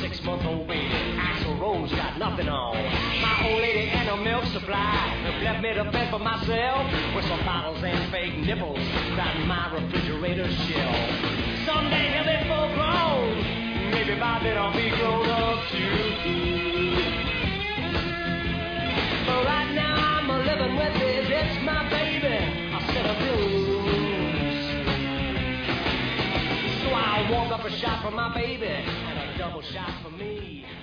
6-month-old baby. Axl Rose got nothing on. My old lady and her milk supply have left me to fend for myself with some bottles and fake nipples crowding my refrigerator shelf. Someday he'll be full grown. Maybe by then I'll be grown up too. But right now I'm living with it. It's my baby. I set a blues. So I walk up a shot for my baby and a double shot for me.